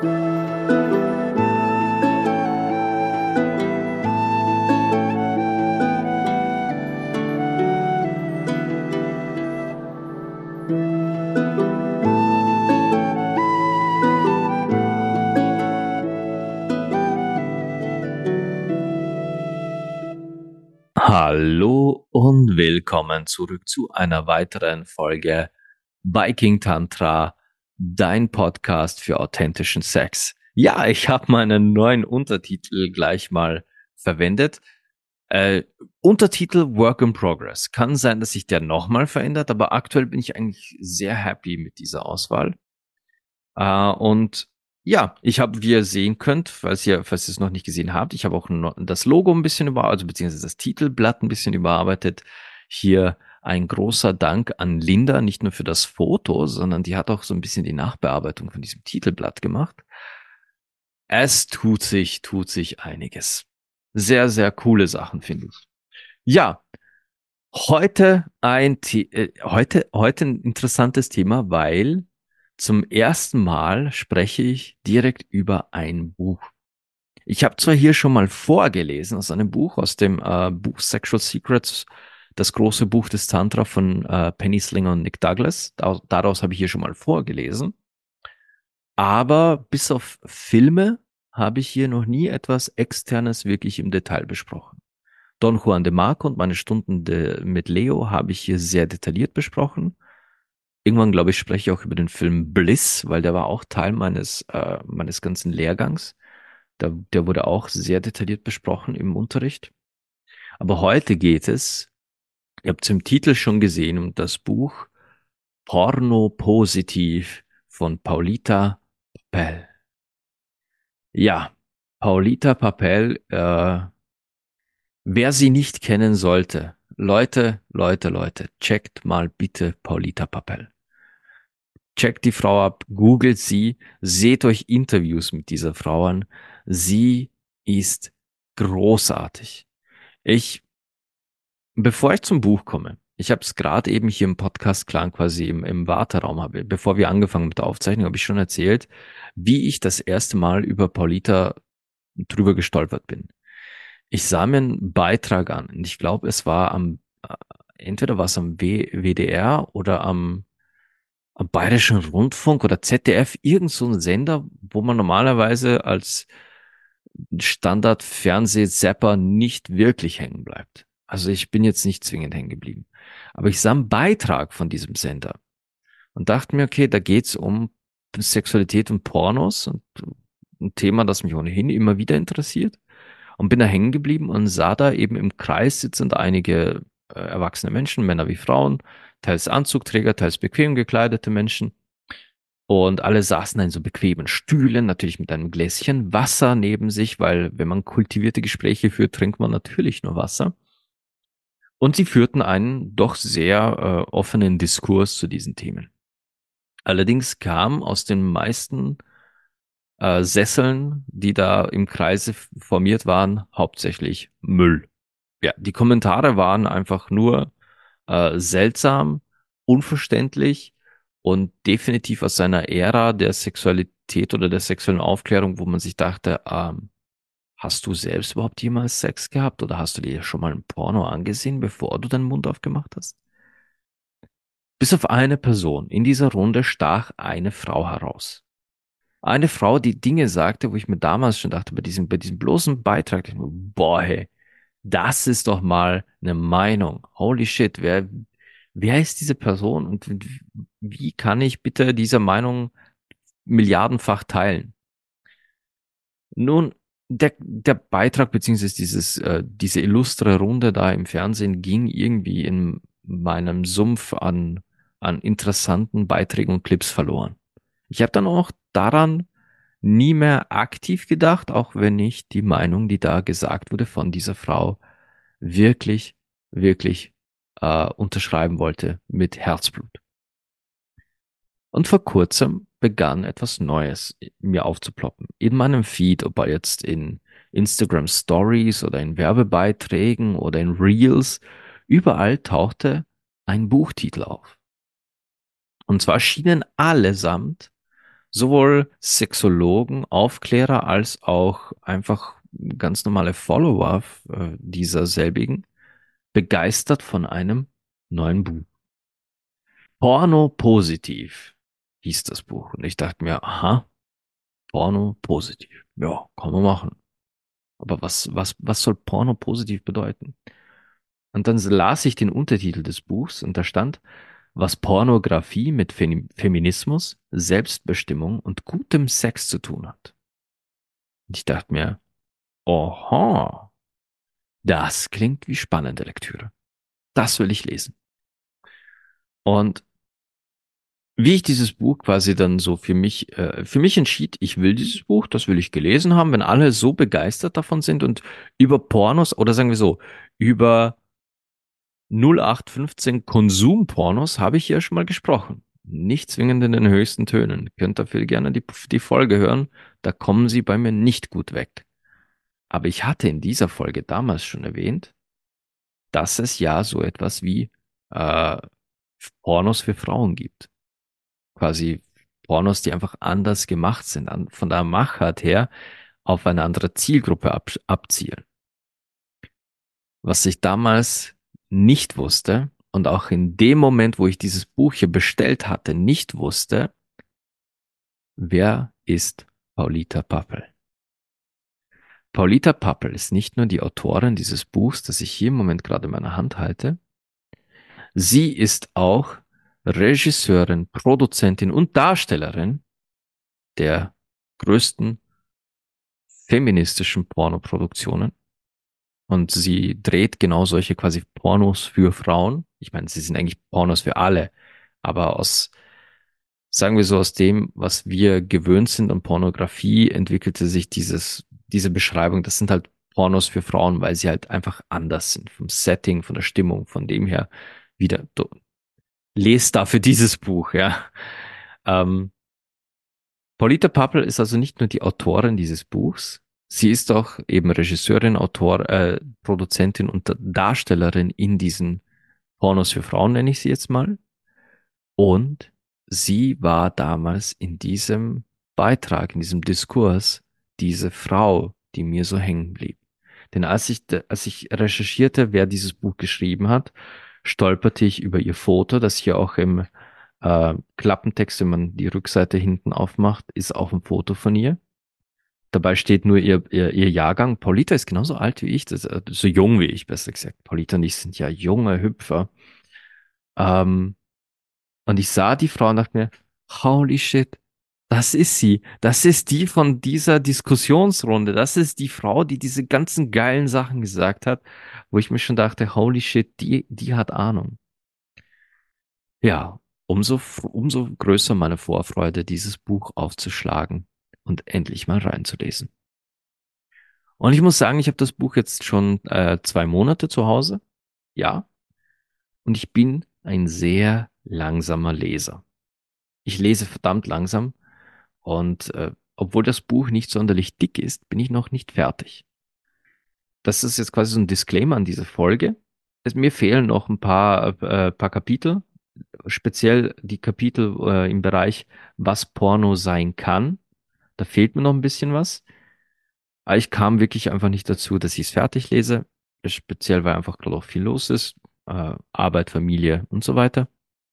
Hallo und willkommen zurück zu einer weiteren Folge Viking Tantra, dein Podcast für authentischen Sex. Ja, ich habe meinen neuen Untertitel gleich mal verwendet. Untertitel Work in Progress. Kann sein, dass sich der nochmal verändert, aber aktuell bin ich eigentlich sehr happy mit dieser Auswahl. Und ja, ich habe, wie ihr sehen könnt, falls ihr es noch nicht gesehen habt, ich habe auch das Logo ein bisschen überarbeitet, also beziehungsweise das Titelblatt ein bisschen überarbeitet. Hier ein großer Dank an Linda, nicht nur für das Foto, sondern die hat auch so ein bisschen die Nachbearbeitung von diesem Titelblatt gemacht. Es tut sich einiges. Sehr, sehr coole Sachen, finde ich. Ja, heute ein interessantes Thema, weil zum ersten Mal spreche ich direkt über ein Buch. Ich habe zwar hier schon mal vorgelesen aus einem Buch, aus dem Buch Sexual Secrets, das große Buch des Tantra von Penny Slinger und Nick Douglas. Daraus habe ich hier schon mal vorgelesen. Aber bis auf Filme habe ich hier noch nie etwas Externes wirklich im Detail besprochen. Don Juan de Marco und meine Stunden mit Leo habe ich hier sehr detailliert besprochen. Irgendwann, glaube ich, spreche ich auch über den Film Bliss, weil der war auch Teil meines ganzen Lehrgangs. Der wurde auch sehr detailliert besprochen im Unterricht. Aber heute geht es, ihr habt es im Titel schon gesehen, um das Buch Porno Positiv von Paulita Papel. Ja, Paulita Papel, wer sie nicht kennen sollte, Leute, checkt mal bitte Paulita Papel. Checkt die Frau ab, googelt sie, seht euch Interviews mit dieser Frau an. Sie ist großartig. Ich, bevor ich zum Buch komme, ich habe es gerade eben hier im Podcast Clan quasi im Warteraum habe, bevor wir angefangen mit der Aufzeichnung, habe ich schon erzählt, wie ich das erste Mal über Paulita drüber gestolpert bin. Ich sah mir einen Beitrag an und ich glaube, es war entweder war es am WDR oder am Bayerischen Rundfunk oder ZDF, irgend so ein Sender, wo man normalerweise als Standard-Fernsehzapper nicht wirklich hängen bleibt. Also ich bin jetzt nicht zwingend hängen geblieben. Aber ich sah einen Beitrag von diesem Sender und dachte mir, okay, da geht's um Sexualität und Pornos und ein Thema, das mich ohnehin immer wieder interessiert. Und bin da hängen geblieben und sah da eben im Kreis sitzend einige erwachsene Menschen, Männer wie Frauen, teils Anzugträger, teils bequem gekleidete Menschen. Und alle saßen in so bequemen Stühlen, natürlich mit einem Gläschen Wasser neben sich, weil wenn man kultivierte Gespräche führt, trinkt man natürlich nur Wasser. Und sie führten einen doch sehr offenen Diskurs zu diesen Themen. Allerdings kam aus den meisten Sesseln, die da im Kreise formiert waren, hauptsächlich Müll. Ja, die Kommentare waren einfach nur seltsam, unverständlich und definitiv aus seiner Ära der Sexualität oder der sexuellen Aufklärung, wo man sich dachte, hast du selbst überhaupt jemals Sex gehabt oder hast du dir schon mal ein Porno angesehen, bevor du deinen Mund aufgemacht hast? Bis auf eine Person in dieser Runde stach eine Frau heraus. Eine Frau, die Dinge sagte, wo ich mir damals schon dachte, bei diesem bloßen Beitrag, dachte ich mir, boah, hey, das ist doch mal eine Meinung. Holy shit, wer ist diese Person und wie kann ich bitte diese Meinung milliardenfach teilen? Nun, der Beitrag beziehungsweise diese illustre Runde da im Fernsehen ging irgendwie in meinem Sumpf an interessanten Beiträgen und Clips verloren. Ich habe dann auch daran nie mehr aktiv gedacht, auch wenn ich die Meinung, die da gesagt wurde von dieser Frau, wirklich, wirklich unterschreiben wollte mit Herzblut. Und vor kurzem begann etwas Neues mir aufzuploppen. In meinem Feed, ob er jetzt in Instagram Stories oder in Werbebeiträgen oder in Reels, überall tauchte ein Buchtitel auf. Und zwar schienen allesamt sowohl Sexologen, Aufklärer als auch einfach ganz normale Follower dieser selbigen begeistert von einem neuen Buch. Porno positiv hieß das Buch. Und ich dachte mir, aha, Porno positiv. Ja, kann man machen. Aber was soll Porno positiv bedeuten? Und dann las ich den Untertitel des Buchs und da stand, was Pornografie mit Feminismus, Selbstbestimmung und gutem Sex zu tun hat. Und ich dachte mir, oha, das klingt wie spannende Lektüre. Das will ich lesen. Und wie ich dieses Buch quasi dann so für mich entschied, ich will dieses Buch, das will ich gelesen haben, wenn alle so begeistert davon sind und über Pornos oder sagen wir so, über 0815 Konsumpornos habe ich ja schon mal gesprochen. Nicht zwingend in den höchsten Tönen. Könnt dafür gerne die Folge hören. Da kommen sie bei mir nicht gut weg. Aber ich hatte in dieser Folge damals schon erwähnt, dass es ja so etwas wie äh, Pornos für Frauen gibt. Quasi Pornos, die einfach anders gemacht sind, von der Machart her auf eine andere Zielgruppe abzielen. Was ich damals nicht wusste und auch in dem Moment, wo ich dieses Buch hier bestellt hatte, nicht wusste, wer ist Paulita Pappel. Paulita Pappel ist nicht nur die Autorin dieses Buchs, das ich hier im Moment gerade in meiner Hand halte, sie ist auch Regisseurin, Produzentin und Darstellerin der größten feministischen Pornoproduktionen. Und sie dreht genau solche quasi Pornos für Frauen. Ich meine, sie sind eigentlich Pornos für alle, aber sagen wir so, aus dem, was wir gewöhnt sind an Pornografie, entwickelte sich diese Beschreibung. Das sind halt Pornos für Frauen, weil sie halt einfach anders sind. Vom Setting, von der Stimmung, von dem her wieder. Lest dafür dieses Buch, ja. Ähm, Paulita Pappel ist also nicht nur die Autorin dieses Buchs, sie ist auch eben Regisseurin, Produzentin und Darstellerin in diesen Pornos für Frauen, nenne ich sie jetzt mal. Und sie war damals in diesem Beitrag, in diesem Diskurs, diese Frau, die mir so hängen blieb. Denn als ich recherchierte, wer dieses Buch geschrieben hat, stolperte ich über ihr Foto, das hier auch im Klappentext, wenn man die Rückseite hinten aufmacht, ist auch ein Foto von ihr. Dabei steht nur ihr Jahrgang. Paulita ist genauso alt wie ich, so jung wie ich, besser gesagt. Paulita und ich sind ja junge Hüpfer. Ähm, und ich sah die Frau und dachte mir, holy shit, das ist sie. Das ist die von dieser Diskussionsrunde. Das ist die Frau, die diese ganzen geilen Sachen gesagt hat, wo ich mir schon dachte, holy shit, die hat Ahnung. Ja, umso größer meine Vorfreude, dieses Buch aufzuschlagen und endlich mal reinzulesen. Und ich muss sagen, ich habe das Buch jetzt schon 2 Monate zu Hause. Ja, und ich bin ein sehr langsamer Leser. Ich lese verdammt langsam und obwohl das Buch nicht sonderlich dick ist, bin ich noch nicht fertig. Das ist jetzt quasi so ein Disclaimer an diese Folge. Mir fehlen noch paar Kapitel, speziell die Kapitel im Bereich, was Porno sein kann. Da fehlt mir noch ein bisschen was. Aber ich kam wirklich einfach nicht dazu, dass ich es fertig lese. Speziell, weil einfach gerade auch viel los ist. Arbeit, Familie und so weiter.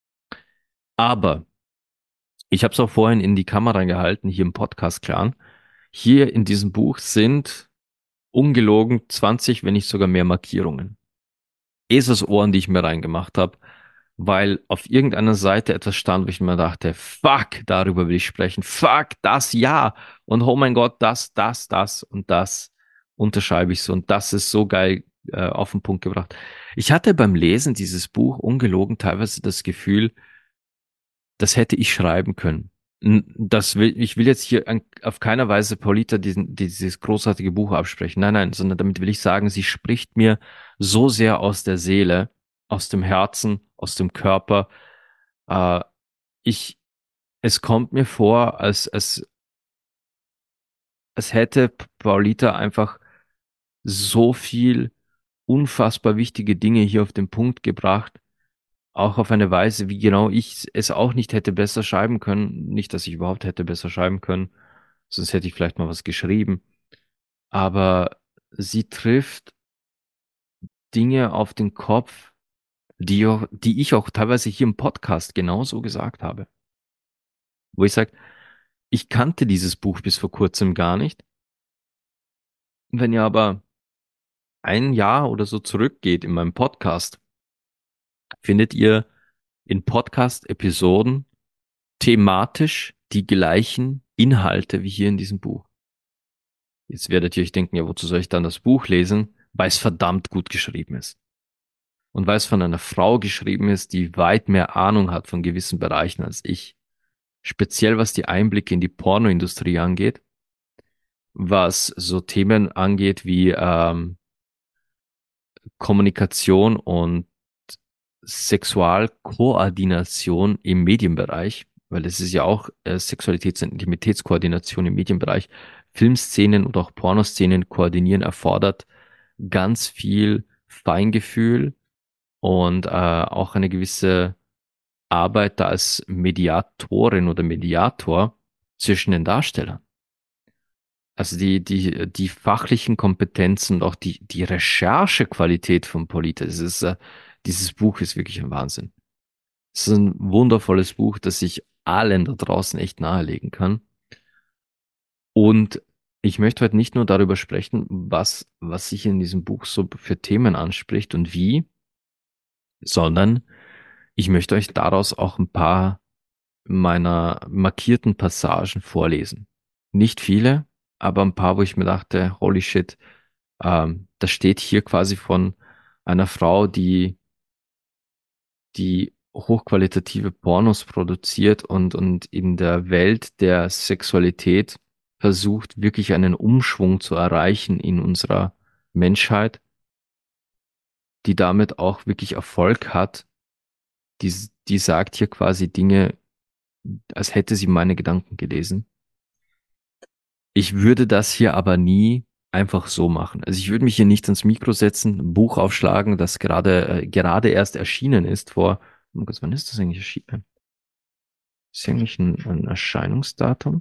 Aber ich habe es auch vorhin in die Kamera gehalten, hier im Podcast-Clan. Hier in diesem Buch sind ungelogen 20, wenn nicht sogar mehr Markierungen. Eselsohren, die ich mir reingemacht habe, weil auf irgendeiner Seite etwas stand, wo ich mir dachte, fuck, darüber will ich sprechen. Fuck, das ja. Und oh mein Gott, das und das unterschreibe ich so. Und das ist so geil auf den Punkt gebracht. Ich hatte beim Lesen dieses Buch ungelogen teilweise das Gefühl, das hätte ich schreiben können. Ich will jetzt hier auf keiner Weise Paulita dieses großartige Buch absprechen. Nein, nein, sondern damit will ich sagen, sie spricht mir so sehr aus der Seele, aus dem Herzen, aus dem Körper. Äh, ich, es kommt mir vor, als hätte Paulita einfach so viel unfassbar wichtige Dinge hier auf den Punkt gebracht, auch auf eine Weise, wie genau ich es auch nicht hätte besser schreiben können. Nicht, dass ich überhaupt hätte besser schreiben können, sonst hätte ich vielleicht mal was geschrieben. Aber sie trifft Dinge auf den Kopf, die ich auch teilweise hier im Podcast genauso gesagt habe. Wo ich sage, ich kannte dieses Buch bis vor kurzem gar nicht. Wenn ihr aber ein Jahr oder so zurückgeht in meinem Podcast, findet ihr in Podcast-Episoden thematisch die gleichen Inhalte wie hier in diesem Buch. Jetzt werdet ihr euch denken, ja, wozu soll ich dann das Buch lesen? Weil es verdammt gut geschrieben ist. Und weil es von einer Frau geschrieben ist, die weit mehr Ahnung hat von gewissen Bereichen als ich. Speziell was die Einblicke in die Pornoindustrie angeht, was so Themen angeht wie Kommunikation und Sexualkoordination im Medienbereich, weil es ist ja auch Sexualitäts- und Intimitätskoordination im Medienbereich. Filmszenen oder auch Pornoszenen koordinieren erfordert ganz viel Feingefühl und auch eine gewisse Arbeit da als Mediatorin oder Mediator zwischen den Darstellern. Also die fachlichen Kompetenzen und auch die Recherchequalität von Polita, dieses Buch ist wirklich ein Wahnsinn. Es ist ein wundervolles Buch, das ich allen da draußen echt nahelegen kann. Und ich möchte heute nicht nur darüber sprechen, was sich in diesem Buch so für Themen anspricht und wie, sondern ich möchte euch daraus auch ein paar meiner markierten Passagen vorlesen. Nicht viele, aber ein paar, wo ich mir dachte, holy shit, das steht hier quasi von einer Frau, die hochqualitative Pornos produziert und in der Welt der Sexualität versucht, wirklich einen Umschwung zu erreichen in unserer Menschheit, die damit auch wirklich Erfolg hat. Die sagt hier quasi Dinge, als hätte sie meine Gedanken gelesen. Ich würde das hier aber nie einfach so machen. Also ich würde mich hier nicht ans Mikro setzen, ein Buch aufschlagen, das gerade erst erschienen ist oh Gott, wann ist das eigentlich erschienen? Ist eigentlich ein Erscheinungsdatum?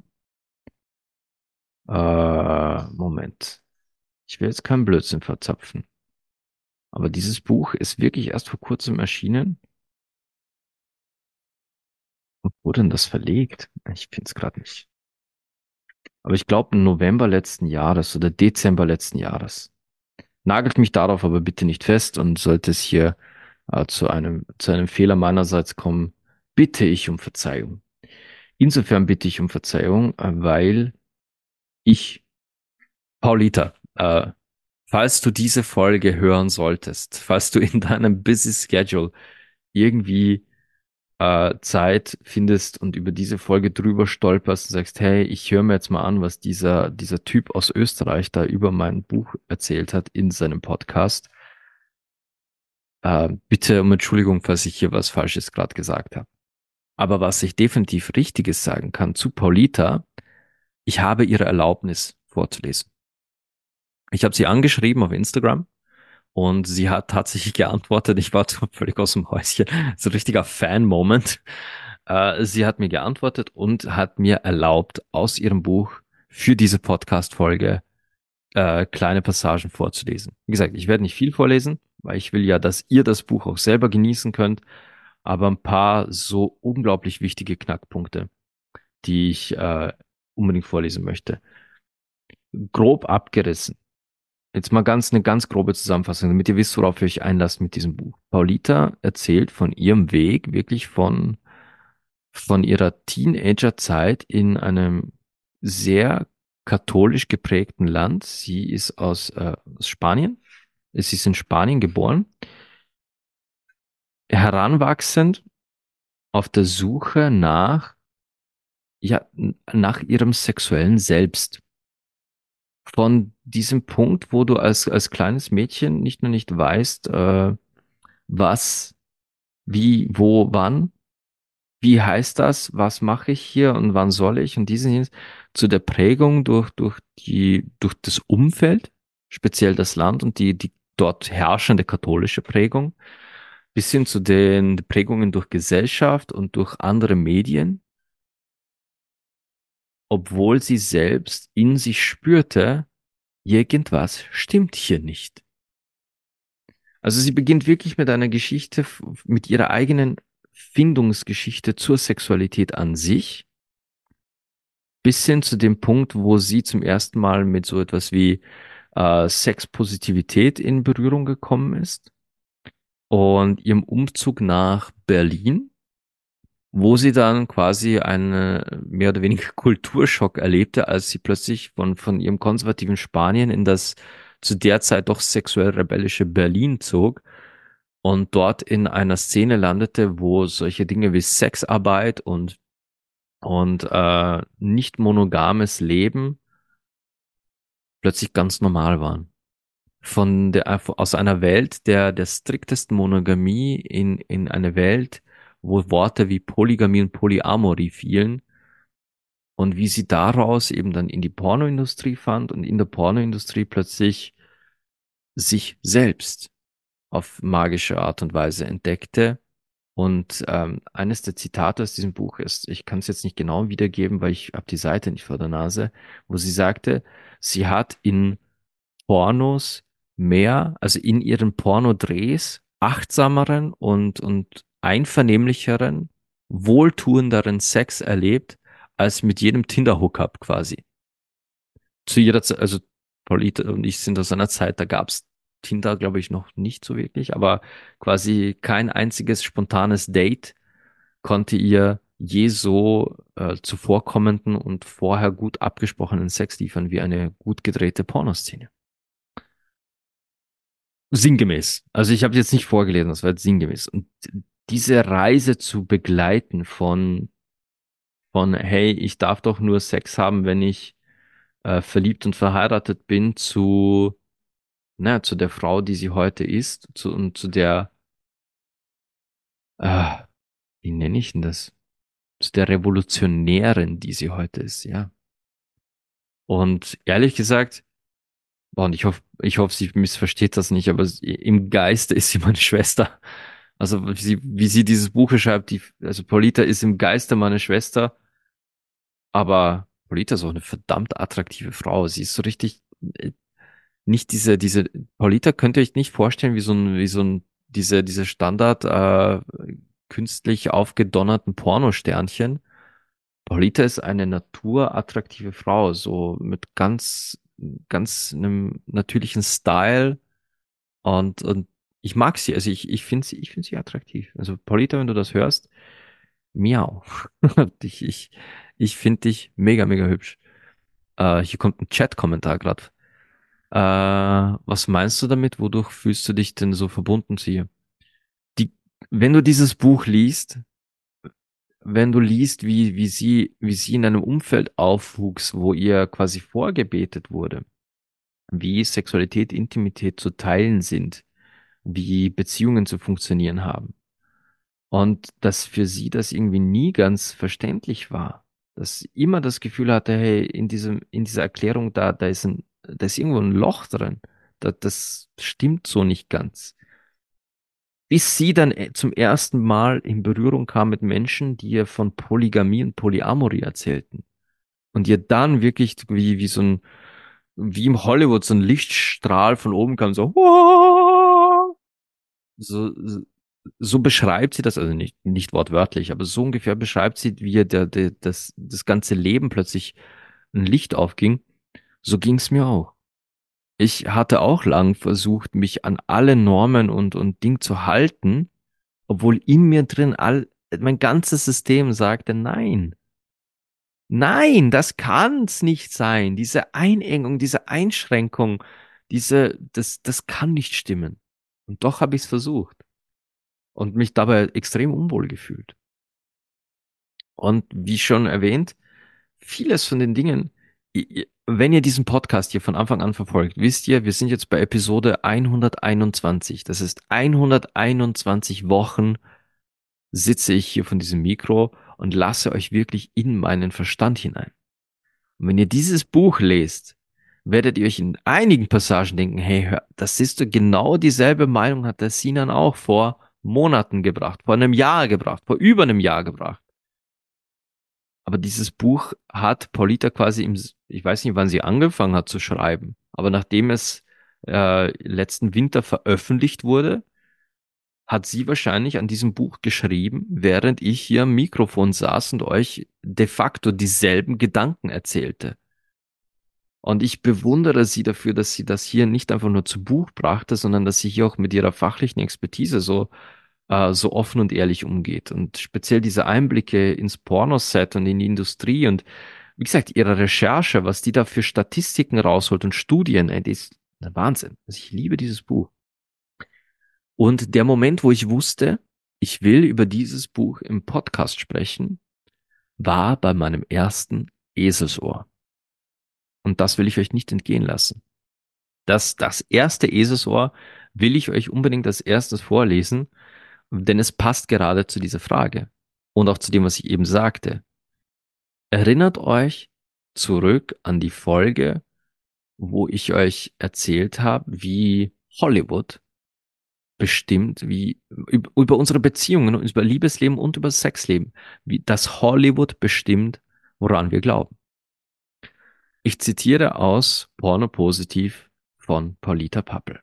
Moment. Ich will jetzt keinen Blödsinn verzapfen. Aber dieses Buch ist wirklich erst vor kurzem erschienen. Und wo denn das verlegt? Ich finde es gerade nicht. Aber ich glaube im November letzten Jahres oder Dezember letzten Jahres. Nagelt mich darauf aber bitte nicht fest und sollte es hier zu einem Fehler meinerseits kommen, bitte ich um Verzeihung. Insofern bitte ich um Verzeihung, weil ich, Paulita, falls du diese Folge hören solltest, falls du in deinem busy Schedule irgendwie Zeit findest und über diese Folge drüber stolperst und sagst, hey, ich höre mir jetzt mal an, was dieser Typ aus Österreich da über mein Buch erzählt hat in seinem Podcast. Bitte um Entschuldigung, falls ich hier was Falsches gerade gesagt habe. Aber was ich definitiv Richtiges sagen kann zu Paulita, ich habe ihre Erlaubnis vorzulesen. Ich habe sie angeschrieben auf Instagram und sie hat tatsächlich geantwortet. Ich war völlig aus dem Häuschen. So ein richtiger Fan-Moment. Sie hat mir geantwortet und hat mir erlaubt, aus ihrem Buch für diese Podcast-Folge kleine Passagen vorzulesen. Wie gesagt, ich werde nicht viel vorlesen, weil ich will ja, dass ihr das Buch auch selber genießen könnt, aber ein paar so unglaublich wichtige Knackpunkte, die ich unbedingt vorlesen möchte. Grob abgerissen. Jetzt mal eine ganz grobe Zusammenfassung, damit ihr wisst, worauf ihr euch einlasst mit diesem Buch. Paulita erzählt von ihrem Weg, wirklich von ihrer Teenagerzeit in einem sehr katholisch geprägten Land. Sie ist aus Spanien. Sie ist in Spanien geboren. Heranwachsend auf der Suche nach ihrem sexuellen Selbst. Von diesem Punkt, wo du als kleines Mädchen nicht nur nicht weißt, was, wie, wo, wann, wie heißt das, was mache ich hier und wann soll ich und diesen hin zu der Prägung durch das Umfeld, speziell das Land und die dort herrschende katholische Prägung, bis hin zu den Prägungen durch Gesellschaft und durch andere Medien, obwohl sie selbst in sich spürte, irgendwas stimmt hier nicht. Also sie beginnt wirklich mit einer Geschichte, mit ihrer eigenen Findungsgeschichte zur Sexualität an sich, bis hin zu dem Punkt, wo sie zum ersten Mal mit so etwas wie Sexpositivität in Berührung gekommen ist und ihrem Umzug nach Berlin, wo sie dann quasi einen mehr oder weniger Kulturschock erlebte, als sie plötzlich von ihrem konservativen Spanien in das zu der Zeit doch sexuell rebellische Berlin zog und dort in einer Szene landete, wo solche Dinge wie Sexarbeit und nicht monogames Leben plötzlich ganz normal waren. Aus einer Welt der striktesten Monogamie in eine Welt, wo Worte wie Polygamie und Polyamorie fielen und wie sie daraus eben dann in die Pornoindustrie fand und in der Pornoindustrie plötzlich sich selbst auf magische Art und Weise entdeckte. Und eines der Zitate aus diesem Buch ist, ich kann es jetzt nicht genau wiedergeben, weil ich habe die Seite nicht vor der Nase, wo sie sagte, sie hat in Pornos mehr, also in ihren Pornodrehs achtsameren und einvernehmlicheren, wohltuenderen Sex erlebt, als mit jedem Tinder-Hookup quasi. Zu ihrer Zeit, also Paulita und ich sind aus einer Zeit, da gab's Tinder, glaube ich, noch nicht so wirklich, aber quasi kein einziges spontanes Date konnte ihr je so zuvorkommenden und vorher gut abgesprochenen Sex liefern wie eine gut gedrehte Pornoszene. Sinngemäß. Also ich habe jetzt nicht vorgelesen, das war jetzt sinngemäß. Und diese Reise zu begleiten von hey, ich darf doch nur Sex haben, wenn ich verliebt und verheiratet bin, zu der Frau, die sie heute ist, und zu der, äh, wie nenne ich denn das? Zu der Revolutionärin, die sie heute ist, ja. Und ehrlich gesagt, boah, und ich hoffe, sie missversteht das nicht, aber im Geiste ist sie meine Schwester. Also wie sie dieses Buch schreibt, also Polita ist im Geiste meine Schwester, aber Polita ist auch eine verdammt attraktive Frau. Sie ist so richtig, nicht Paulita könnt ihr euch nicht vorstellen, diese Standard, künstlich aufgedonnerten Pornosternchen. Paulita ist eine naturattraktive Frau, so mit ganz einem natürlichen Style und ich mag sie, also ich finde sie attraktiv. Also Paulita, wenn du das hörst, miau. Ich, ich, ich finde dich mega, mega hübsch. Hier kommt ein Chat-Kommentar gerade. Was meinst du damit? Wodurch fühlst du dich denn so verbunden zu ihr? Die, wenn du dieses Buch liest, wenn du liest, wie sie in einem Umfeld aufwuchs, wo ihr quasi vorgebetet wurde, wie Sexualität, Intimität zu teilen sind, wie Beziehungen zu funktionieren haben. Und dass für sie das irgendwie nie ganz verständlich war. Dass sie immer das Gefühl hatte, hey, in dieser Erklärung da ist irgendwo ein Loch drin. Das stimmt so nicht ganz. Bis sie dann zum ersten Mal in Berührung kam mit Menschen, die ihr von Polygamie und Polyamorie erzählten. Und ihr dann wirklich wie im Hollywood so ein Lichtstrahl von oben kam, so, "Wow!" so, so beschreibt sie das, also nicht wortwörtlich, aber so ungefähr beschreibt sie, wie ihr das ganze Leben plötzlich ein Licht aufging. So ging's mir auch. Ich hatte auch lang versucht, mich an alle Normen und Ding zu halten, obwohl in mir drin mein ganzes System sagte, nein, nein, das kann's nicht sein. Diese Einengung, diese Einschränkung, das kann nicht stimmen. Und doch habe ich es versucht und mich dabei extrem unwohl gefühlt. Und wie schon erwähnt, vieles von den Dingen, wenn ihr diesen Podcast hier von Anfang an verfolgt, wisst ihr, wir sind jetzt bei Episode 121. Das ist 121 Wochen sitze ich hier von diesem Mikro und lasse euch wirklich in meinen Verstand hinein. Und wenn ihr dieses Buch lest, werdet ihr euch in einigen Passagen denken, hey, hör, das ist doch genau dieselbe Meinung hat der Sinan auch vor Monaten gebracht, vor einem Jahr gebracht, vor über einem Jahr gebracht. Aber dieses Buch hat Paulita quasi ich weiß nicht, wann sie angefangen hat zu schreiben, aber nachdem es letzten Winter veröffentlicht wurde, hat sie wahrscheinlich an diesem Buch geschrieben, während ich hier am Mikrofon saß und euch de facto dieselben Gedanken erzählte. Und ich bewundere sie dafür, dass sie das hier nicht einfach nur zu Buch brachte, sondern dass sie hier auch mit ihrer fachlichen Expertise so offen und ehrlich umgeht. Und speziell diese Einblicke ins Pornoset und in die Industrie und wie gesagt, ihre Recherche, was die da für Statistiken rausholt und Studien, ey, die ist der Wahnsinn. Also ich liebe dieses Buch. Und der Moment, wo ich wusste, ich will über dieses Buch im Podcast sprechen, war bei meinem ersten Eselsohr. Und das will ich euch nicht entgehen lassen. Das erste Eselsohr will ich euch unbedingt als erstes vorlesen, denn es passt gerade zu dieser Frage und auch zu dem, was ich eben sagte. Erinnert euch zurück an die Folge, wo ich euch erzählt habe, wie Hollywood bestimmt, wie über unsere Beziehungen, über Liebesleben und über Sexleben, wie das Hollywood bestimmt, woran wir glauben. Ich zitiere aus Porno Positiv von Paulita Pappel.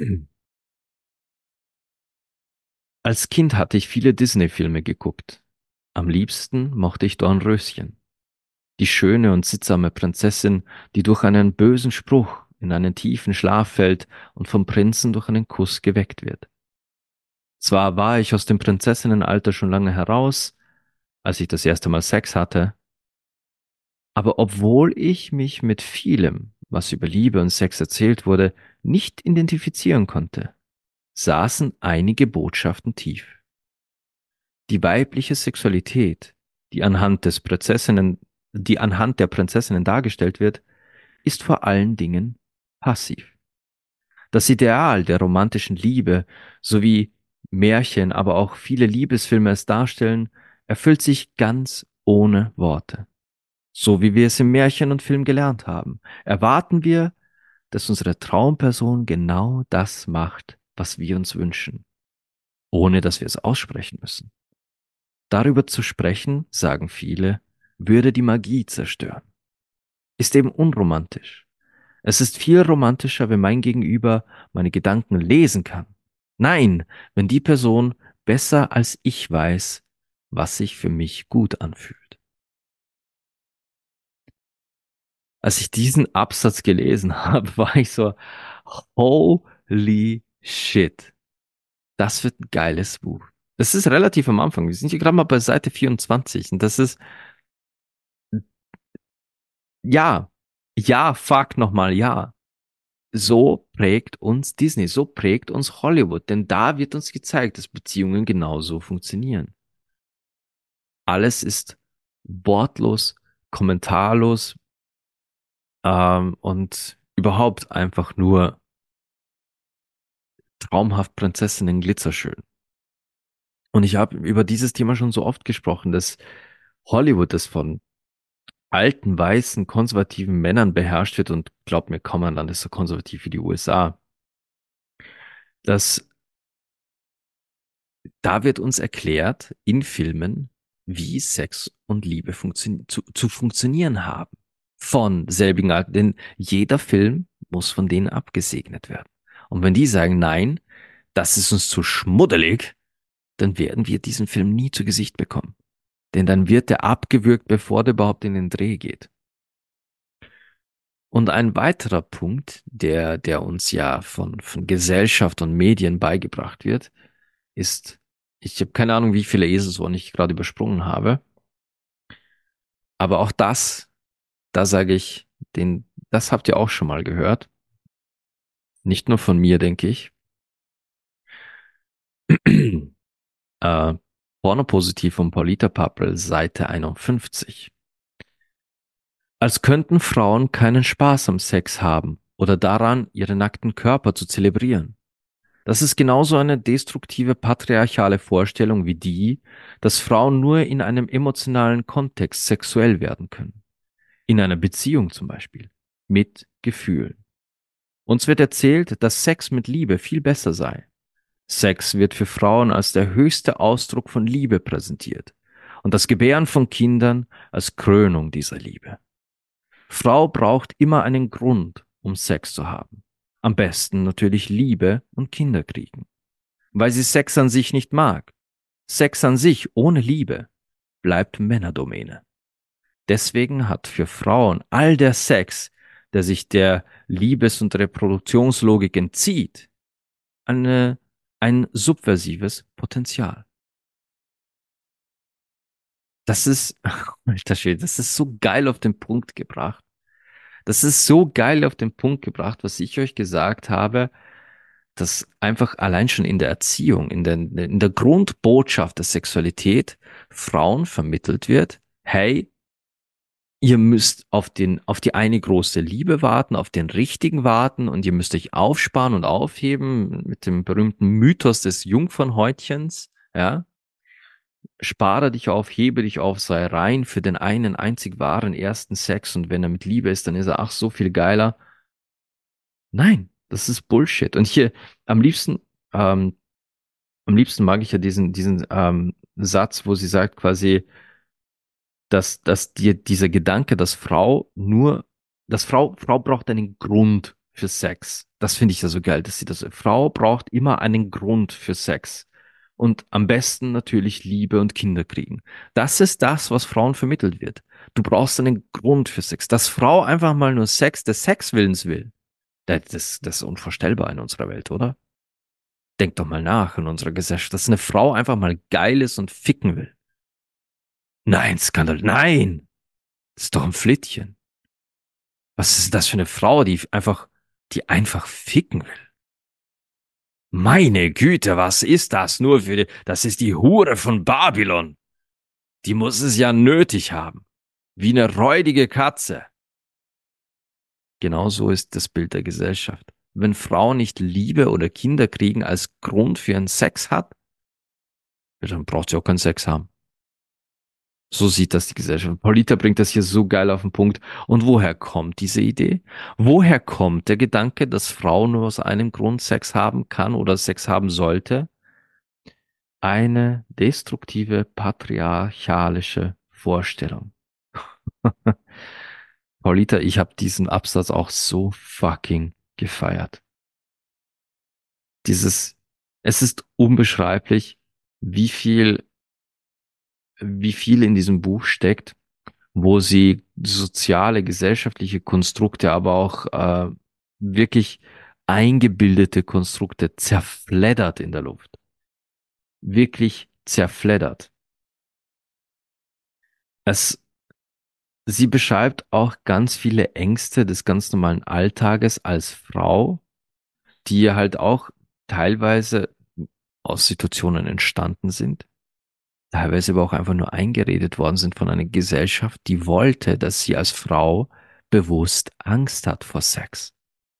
Als Kind hatte ich viele Disney-Filme geguckt. Am liebsten mochte ich Dornröschen, die schöne und sittsame Prinzessin, die durch einen bösen Spruch in einen tiefen Schlaf fällt und vom Prinzen durch einen Kuss geweckt wird. Zwar war ich aus dem Prinzessinnenalter schon lange heraus, als ich das erste Mal Sex hatte, aber obwohl ich mich mit vielem, was über Liebe und Sex erzählt wurde, nicht identifizieren konnte, saßen einige Botschaften tief. Die weibliche Sexualität, die anhand des Prinzessinnen, die anhand der Prinzessinnen dargestellt wird, ist vor allen Dingen passiv. Das Ideal der romantischen Liebe sowie Märchen, aber auch viele Liebesfilme es darstellen, erfüllt sich ganz ohne Worte. So wie wir es im Märchen und Film gelernt haben, erwarten wir, dass unsere Traumperson genau das macht, was wir uns wünschen, ohne dass wir es aussprechen müssen. Darüber zu sprechen, sagen viele, würde die Magie zerstören. Ist eben unromantisch. Es ist viel romantischer, wenn mein Gegenüber meine Gedanken lesen kann. Nein, wenn die Person besser als ich weiß, was sich für mich gut anfühlt. Als ich diesen Absatz gelesen habe, war ich so, holy shit. Das wird ein geiles Buch. Das ist relativ am Anfang. Wir sind hier gerade mal bei Seite 24 und das ist, ja, ja, fuck nochmal, ja. So prägt uns Disney, so prägt uns Hollywood, denn da wird uns gezeigt, dass Beziehungen genauso funktionieren. Alles ist wortlos, kommentarlos, und überhaupt einfach nur traumhaft Prinzessinnen glitterschön. Und ich habe über dieses Thema schon so oft gesprochen, dass Hollywood, das von alten, weißen, konservativen Männern beherrscht wird, und glaubt mir, kaum ein Land ist so konservativ wie die USA, dass da wird uns erklärt in Filmen, wie Sex und Liebe zu funktionieren haben. Von selbigen Art, denn jeder Film muss von denen abgesegnet werden. Und wenn die sagen, nein, das ist uns zu schmuddelig, dann werden wir diesen Film nie zu Gesicht bekommen. Denn dann wird er abgewürgt, bevor der überhaupt in den Dreh geht. Und ein weiterer Punkt, der uns ja von Gesellschaft und Medien beigebracht wird, ist, ich habe keine Ahnung, wie viele Eselsohren ich gerade übersprungen habe, aber auch das, da sage ich, das habt ihr auch schon mal gehört. Nicht nur von mir, denke ich. äh, Pornopositiv von Paulita Pappel, Seite 51. Als könnten Frauen keinen Spaß am Sex haben oder daran, ihre nackten Körper zu zelebrieren. Das ist genauso eine destruktive patriarchale Vorstellung wie die, dass Frauen nur in einem emotionalen Kontext sexuell werden können. In einer Beziehung zum Beispiel. Mit Gefühlen. Uns wird erzählt, dass Sex mit Liebe viel besser sei. Sex wird für Frauen als der höchste Ausdruck von Liebe präsentiert und das Gebären von Kindern als Krönung dieser Liebe. Frau braucht immer einen Grund, um Sex zu haben. Am besten natürlich Liebe und Kinder kriegen. Weil sie Sex an sich nicht mag. Sex an sich ohne Liebe bleibt Männerdomäne. Deswegen hat für Frauen all der Sex, der sich der Liebes- und Reproduktionslogik entzieht, eine, ein subversives Potenzial. Das ist, alter Schwede, das ist so geil auf den Punkt gebracht. Das ist so geil auf den Punkt gebracht, was ich euch gesagt habe, dass einfach allein schon in der Erziehung, in der Grundbotschaft der Sexualität Frauen vermittelt wird, hey, ihr müsst auf die eine große Liebe warten, auf den richtigen warten und ihr müsst euch aufsparen und aufheben mit dem berühmten Mythos des Jungfernhäutchens, ja. Spare dich auf, hebe dich auf, sei rein für den einen einzig wahren ersten Sex und wenn er mit Liebe ist, dann ist er ach so viel geiler. Nein, das ist Bullshit. Und hier am liebsten, ähm, am liebsten mag ich ja diesen Satz, wo sie sagt quasi, dass dir dieser Gedanke, Frau braucht einen Grund für Sex. Das finde ich ja so geil, dass sie das, Frau braucht immer einen Grund für Sex. Und am besten natürlich Liebe und Kinder kriegen. Das ist das, was Frauen vermittelt wird. Du brauchst einen Grund für Sex. Dass Frau einfach mal nur Sex des Sexwillens will. Das ist unvorstellbar in unserer Welt, oder? Denk doch mal nach in unserer Gesellschaft, dass eine Frau einfach mal geil ist und ficken will. Nein, Skandal, nein! Das ist doch ein Flittchen. Was ist das für eine Frau, die einfach ficken will? Meine Güte, was ist das nur das ist die Hure von Babylon. Die muss es ja nötig haben. Wie eine räudige Katze. Genauso ist das Bild der Gesellschaft. Wenn Frau nicht Liebe oder Kinder kriegen als Grund für ihren Sex hat, ja, dann braucht sie auch keinen Sex haben. So sieht das die Gesellschaft. Paulita bringt das hier so geil auf den Punkt. Und woher kommt diese Idee? Woher kommt der Gedanke, dass Frau nur aus einem Grund Sex haben kann oder Sex haben sollte? Eine destruktive, patriarchalische Vorstellung. Paulita, ich habe diesen Absatz auch so fucking gefeiert. Dieses, es ist unbeschreiblich, wie viel, wie viel in diesem Buch steckt, wo sie soziale, gesellschaftliche Konstrukte, aber auch wirklich eingebildete Konstrukte zerfleddert in der Luft. Wirklich zerfleddert. Es, sie beschreibt auch ganz viele Ängste des ganz normalen Alltages als Frau, die halt auch teilweise aus Situationen entstanden sind, teilweise aber auch einfach nur eingeredet worden sind von einer Gesellschaft, die wollte, dass sie als Frau bewusst Angst hat vor Sex.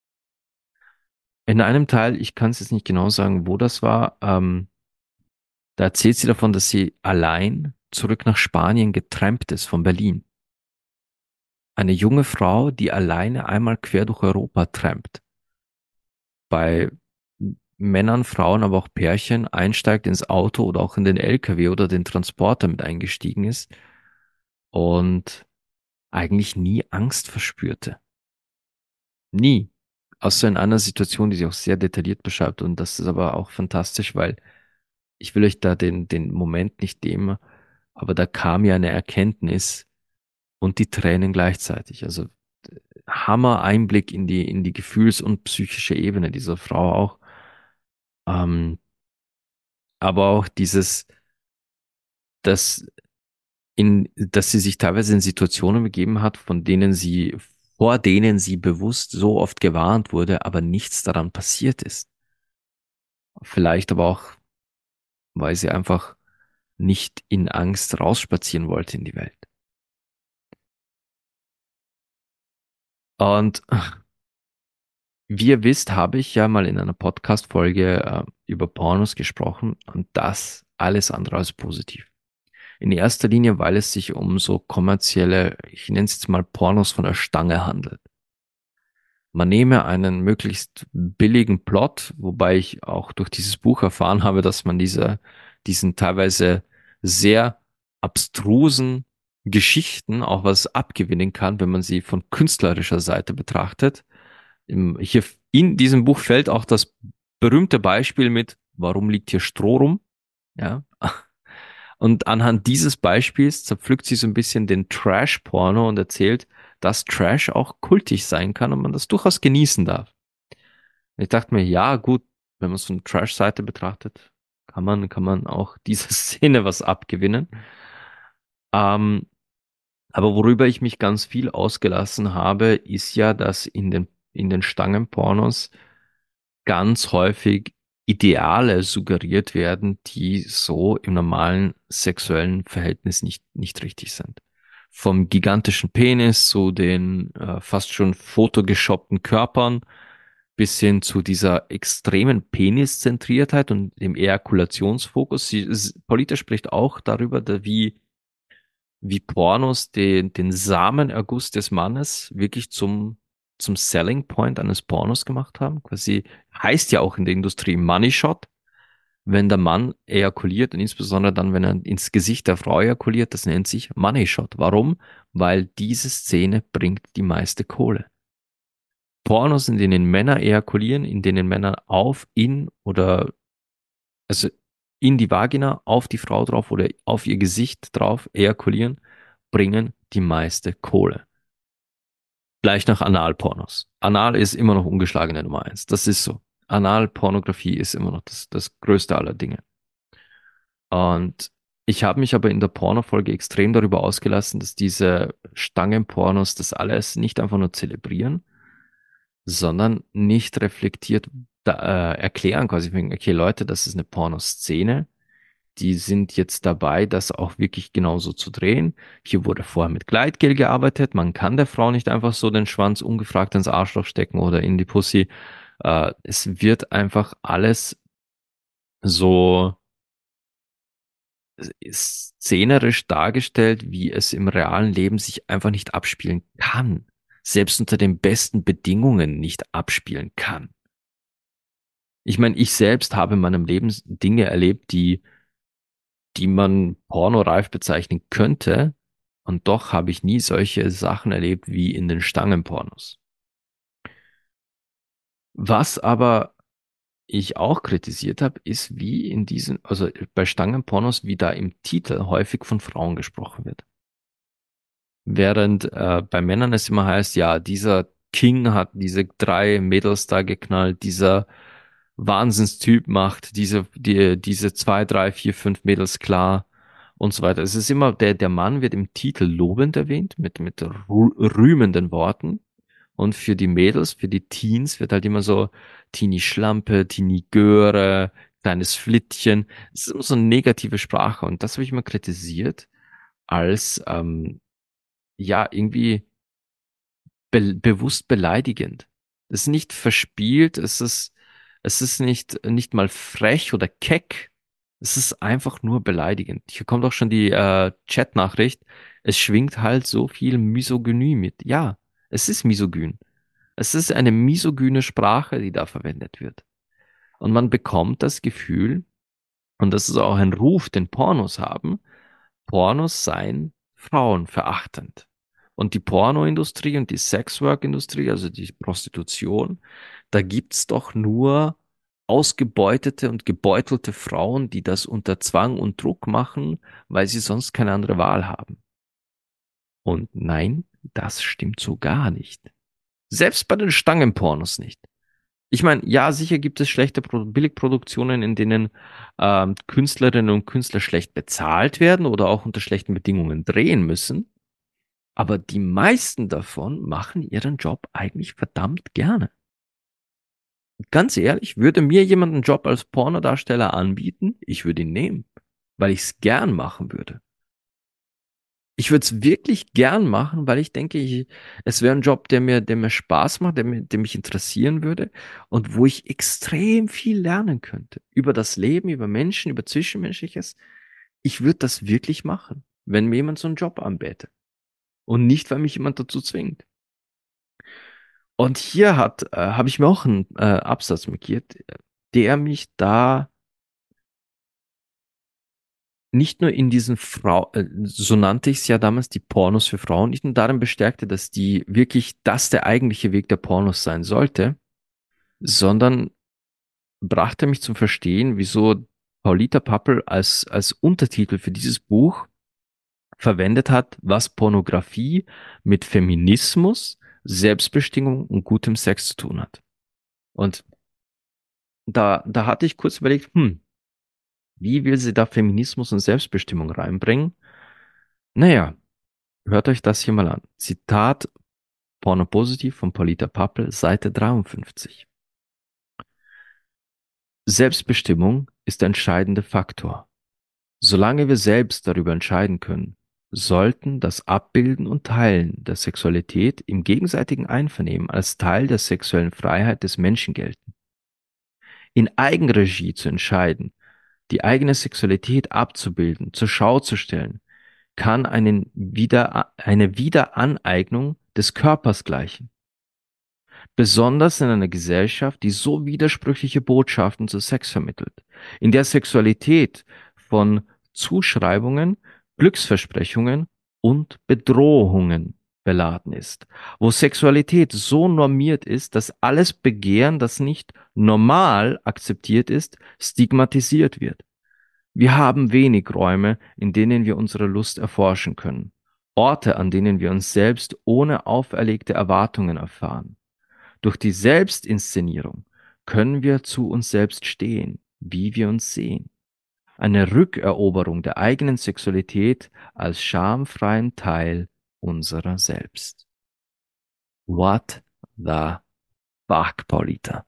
In einem Teil, ich kann es jetzt nicht genau sagen, wo das war, da erzählt sie davon, dass sie allein zurück nach Spanien getrampt ist von Berlin. Eine junge Frau, die alleine einmal quer durch Europa trampt. Bei Männern, Frauen, aber auch Pärchen einsteigt ins Auto oder auch in den LKW oder den Transporter mit eingestiegen ist und eigentlich nie Angst verspürte. Nie. Außer in einer Situation, die sie auch sehr detailliert beschreibt. Und das ist aber auch fantastisch, weil ich will euch da den Moment nicht nehmen, aber da kam ja eine Erkenntnis und die Tränen gleichzeitig. Also Hammer Einblick in die Gefühls- und psychische Ebene dieser Frau auch. Ähm, aber auch dass dass sie sich teilweise in Situationen begeben hat, vor denen sie bewusst so oft gewarnt wurde, aber nichts daran passiert ist. Vielleicht aber auch, weil sie einfach nicht in Angst rausspazieren wollte in die Welt. Und wie ihr wisst, habe ich ja mal in einer Podcast-Folge über Pornos gesprochen und das alles andere als positiv. In erster Linie, weil es sich um so kommerzielle, ich nenne es jetzt mal Pornos von der Stange handelt. Man nehme einen möglichst billigen Plot, wobei ich auch durch dieses Buch erfahren habe, dass man diesen teilweise sehr abstrusen Geschichten auch was abgewinnen kann, wenn man sie von künstlerischer Seite betrachtet. Hier in diesem Buch fällt auch das berühmte Beispiel mit, warum liegt hier Stroh rum? Ja. Und anhand dieses Beispiels zerpflückt sie so ein bisschen den Trash-Porno und erzählt, dass Trash auch kultig sein kann und man das durchaus genießen darf. Und ich dachte mir, ja, gut, wenn man es von Trash-Seite betrachtet, kann man auch dieser Szene was abgewinnen. Ähm, aber worüber ich mich ganz viel ausgelassen habe, ist ja, dass in den Stangenpornos ganz häufig Ideale suggeriert werden, die so im normalen sexuellen Verhältnis nicht richtig sind. Vom gigantischen Penis zu den fast schon fotogeshoppten Körpern bis hin zu dieser extremen Peniszentriertheit und dem Ejakulationsfokus. Paulita spricht auch darüber, wie Pornos den Samenerguss des Mannes wirklich zum Selling Point eines Pornos gemacht haben. Quasi heißt ja auch in der Industrie Money Shot, wenn der Mann ejakuliert und insbesondere dann, wenn er ins Gesicht der Frau ejakuliert, das nennt sich Money Shot. Warum? Weil diese Szene bringt die meiste Kohle. Pornos, in denen Männer ejakulieren, in denen Männer also in die Vagina, auf die Frau drauf oder auf ihr Gesicht drauf ejakulieren, bringen die meiste Kohle. Gleich nach Analpornos. Anal ist immer noch ungeschlagene Nummer eins. Das ist so. Analpornografie ist immer noch das größte aller Dinge. Und ich habe mich aber in der Pornofolge extrem darüber ausgelassen, dass diese Stangenpornos das alles nicht einfach nur zelebrieren, sondern nicht reflektiert erklären, quasi wegen, okay, Leute, das ist eine Pornoszene, die sind jetzt dabei, das auch wirklich genauso zu drehen. Hier wurde vorher mit Gleitgel gearbeitet. Man kann der Frau nicht einfach so den Schwanz ungefragt ins Arschloch stecken oder in die Pussy. Es wird einfach alles so szenerisch dargestellt, wie es im realen Leben sich einfach nicht abspielen kann. Selbst unter den besten Bedingungen nicht abspielen kann. Ich meine, ich selbst habe in meinem Leben Dinge erlebt, die man pornoreif bezeichnen könnte. Und doch habe ich nie solche Sachen erlebt wie in den Stangenpornos. Was aber ich auch kritisiert habe, ist wie in diesen, also bei Stangenpornos, wie da im Titel häufig von Frauen gesprochen wird. Während bei Männern es immer heißt, ja, dieser King hat diese drei Mädels da geknallt, dieser Wahnsinnstyp macht diese zwei, drei, vier, fünf Mädels klar und so weiter. Es ist immer, der Mann wird im Titel lobend erwähnt, mit rühmenden Worten. Und für die Mädels, für die Teens wird halt immer so Teenie Schlampe, Teenie Göre, kleines Flittchen. Es ist immer so eine negative Sprache. Und das habe ich immer kritisiert als ja, irgendwie bewusst beleidigend. Es ist nicht verspielt, es ist nicht mal frech oder keck. Es ist einfach nur beleidigend. Hier kommt auch schon die Chat-Nachricht. Es schwingt halt so viel Misogynie mit. Ja, es ist misogyn. Es ist eine misogyne Sprache, die da verwendet wird. Und man bekommt das Gefühl, und das ist auch ein Ruf, den Pornos haben, Pornos seien frauenverachtend. Und die Pornoindustrie und die Sexwork-Industrie, also die Prostitution, da gibt's doch nur ausgebeutete und gebeutelte Frauen, die das unter Zwang und Druck machen, weil sie sonst keine andere Wahl haben. Und nein, das stimmt so gar nicht. Selbst bei den Stangenpornos nicht. Ich meine, ja, sicher gibt es schlechte Billigproduktionen, in denen Künstlerinnen und Künstler schlecht bezahlt werden oder auch unter schlechten Bedingungen drehen müssen. Aber die meisten davon machen ihren Job eigentlich verdammt gerne. Ganz ehrlich, würde mir jemand einen Job als Pornodarsteller anbieten, ich würde ihn nehmen, weil ich es gern machen würde. Ich würde es wirklich gern machen, weil ich denke, es wäre ein Job, der mir Spaß macht, der mich interessieren würde und wo ich extrem viel lernen könnte. Über das Leben, über Menschen, über Zwischenmenschliches. Ich würde das wirklich machen, wenn mir jemand so einen Job anbietet. Und nicht, weil mich jemand dazu zwingt. Und hier habe ich mir auch einen Absatz markiert, der mich da nicht nur in diesen so nannte ich es ja damals, die Pornos für Frauen, nicht nur darin bestärkte, dass die wirklich das der eigentliche Weg der Pornos sein sollte, sondern brachte mich zum Verstehen, wieso Paulita Pappel als Untertitel für dieses Buch verwendet hat, was Pornografie mit Feminismus, Selbstbestimmung und gutem Sex zu tun hat. Und da hatte ich kurz überlegt, wie will sie da Feminismus und Selbstbestimmung reinbringen? Naja, hört euch das hier mal an. Zitat Pornopositiv von Paulita Pappel, Seite 53. Selbstbestimmung ist der entscheidende Faktor. Solange wir selbst darüber entscheiden können, sollten das Abbilden und Teilen der Sexualität im gegenseitigen Einvernehmen als Teil der sexuellen Freiheit des Menschen gelten. In Eigenregie zu entscheiden, die eigene Sexualität abzubilden, zur Schau zu stellen, kann eine Wiederaneignung des Körpers gleichen. Besonders in einer Gesellschaft, die so widersprüchliche Botschaften zu Sex vermittelt, in der Sexualität von Zuschreibungen, Glücksversprechungen und Bedrohungen beladen ist, wo Sexualität so normiert ist, dass alles Begehren, das nicht normal akzeptiert ist, stigmatisiert wird. Wir haben wenig Räume, in denen wir unsere Lust erforschen können, Orte, an denen wir uns selbst ohne auferlegte Erwartungen erfahren. Durch die Selbstinszenierung können wir zu uns selbst stehen, wie wir uns sehen. Eine Rückeroberung der eigenen Sexualität als schamfreien Teil unserer selbst. What the fuck, Paulita?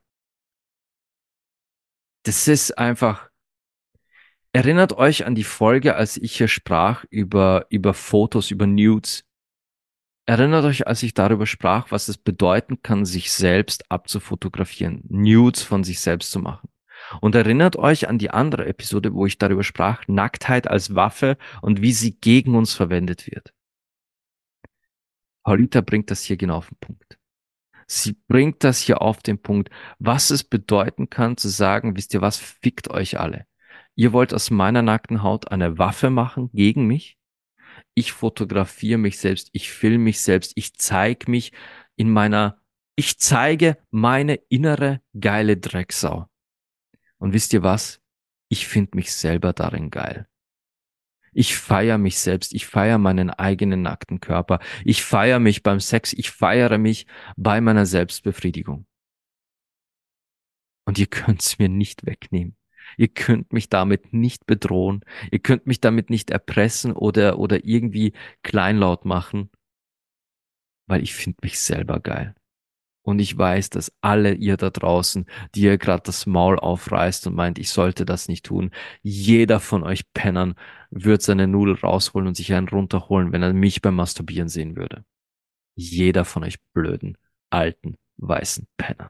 Das ist einfach. Erinnert euch an die Folge, als ich hier sprach über Fotos, über Nudes. Erinnert euch, als ich darüber sprach, was es bedeuten kann, sich selbst abzufotografieren, Nudes von sich selbst zu machen. Und erinnert euch an die andere Episode, wo ich darüber sprach, Nacktheit als Waffe und wie sie gegen uns verwendet wird. Paulita bringt das hier genau auf den Punkt. Sie bringt das hier auf den Punkt, was es bedeuten kann, zu sagen, wisst ihr was, fickt euch alle. Ihr wollt aus meiner nackten Haut eine Waffe machen gegen mich? Ich fotografiere mich selbst, ich filme mich selbst, in meiner, ich zeige meine innere geile Drecksau. Und wisst ihr was? Ich finde mich selber darin geil. Ich feiere mich selbst, ich feiere meinen eigenen nackten Körper, ich feiere mich beim Sex, ich feiere mich bei meiner Selbstbefriedigung. Und ihr könnt's mir nicht wegnehmen. Ihr könnt mich damit nicht bedrohen. Ihr könnt mich damit nicht erpressen oder irgendwie kleinlaut machen, weil ich finde mich selber geil. Und ich weiß, dass alle ihr da draußen, die ihr gerade das Maul aufreißt und meint, ich sollte das nicht tun, jeder von euch Pennern wird seine Nudel rausholen und sich einen runterholen, wenn er mich beim Masturbieren sehen würde. Jeder von euch blöden, alten, weißen Penner.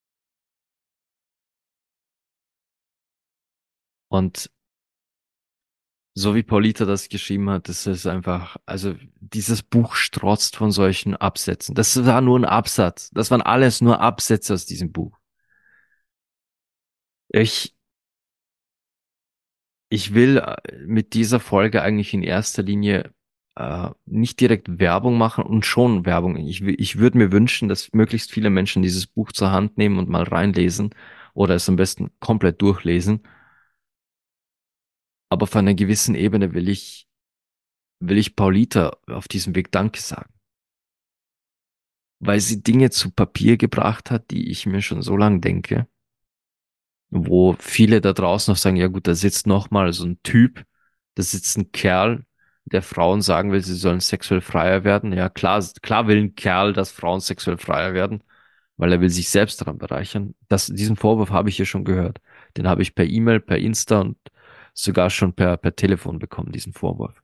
Und so wie Paulita das geschrieben hat, das ist einfach, also dieses Buch strotzt von solchen Absätzen. Das war nur ein Absatz. Das waren alles nur Absätze aus diesem Buch. Ich, ich will mit dieser Folge eigentlich in erster Linie nicht direkt Werbung machen und schon Werbung. Ich würde mir wünschen, dass möglichst viele Menschen dieses Buch zur Hand nehmen und mal reinlesen oder es am besten komplett durchlesen. Aber auf einer gewissen Ebene will ich Paulita auf diesem Weg Danke sagen, weil sie Dinge zu Papier gebracht hat, die ich mir schon so lange denke, wo viele da draußen noch sagen, ja gut, da sitzt noch mal so ein Typ, da sitzt ein Kerl, der Frauen sagen will, sie sollen sexuell freier werden. Ja, klar will ein Kerl, dass Frauen sexuell freier werden, weil er will sich selbst daran bereichern. Diesen Vorwurf habe ich hier schon gehört. Den habe ich per E-Mail, per Insta und sogar schon per Telefon bekommen, diesen Vorwurf.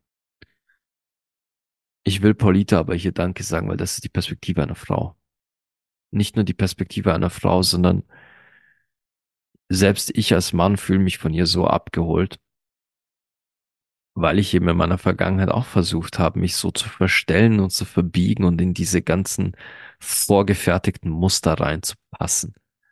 Ich will Paulita aber hier Danke sagen, weil das ist die Perspektive einer Frau. Nicht nur die Perspektive einer Frau, sondern selbst ich als Mann fühle mich von ihr so abgeholt. weil ich eben in meiner Vergangenheit auch versucht habe, mich so zu verstellen und zu verbiegen und in diese ganzen vorgefertigten Muster reinzupassen.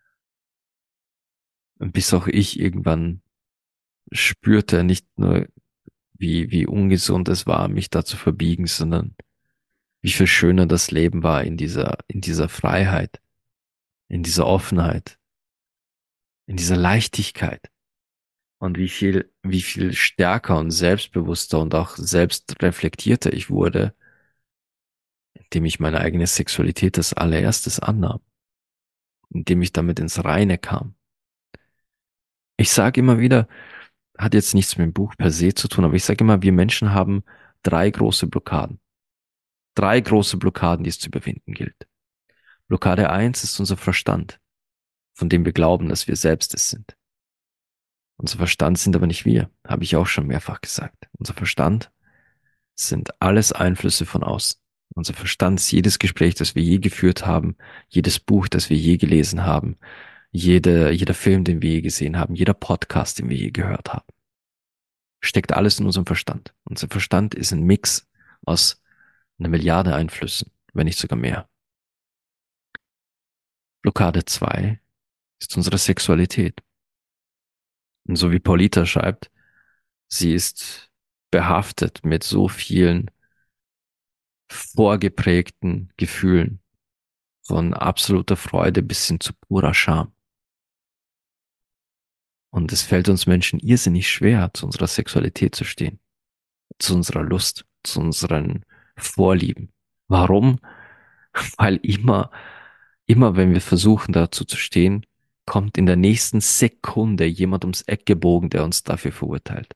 Bis auch ich irgendwann spürte, nicht nur wie ungesund es war, mich da zu verbiegen, sondern wie viel schöner das Leben war in dieser Freiheit, in dieser Offenheit, in dieser Leichtigkeit. Und wie viel stärker und selbstbewusster und auch selbstreflektierter ich wurde, indem ich meine eigene Sexualität als allererstes annahm, indem ich damit ins Reine kam. Ich sage immer wieder, hat jetzt nichts mit dem Buch per se zu tun, aber ich sage immer, wir Menschen haben drei große Blockaden. Drei große Blockaden, die es zu überwinden gilt. Blockade eins ist unser Verstand, von dem wir glauben, dass wir selbst es sind. Unser Verstand sind aber nicht wir, habe ich auch schon mehrfach gesagt. Unser Verstand sind alles Einflüsse von außen. Unser Verstand ist jedes Gespräch, das wir je geführt haben, jedes Buch, das wir je gelesen haben, jeder Film, den wir je gesehen haben, jeder Podcast, den wir je gehört haben. Steckt alles in unserem Verstand. Unser Verstand ist ein Mix aus einer Milliarde Einflüssen, wenn nicht sogar mehr. Blockade 2 ist unsere Sexualität. Und so wie Paulita schreibt, sie ist behaftet mit so vielen vorgeprägten Gefühlen, von absoluter Freude bis hin zu purer Scham. Und es fällt uns Menschen irrsinnig schwer, zu unserer Sexualität zu stehen, zu unserer Lust, zu unseren Vorlieben. Warum? Weil immer wenn wir versuchen, dazu zu stehen, kommt in der nächsten Sekunde jemand ums Eck gebogen, der uns dafür verurteilt.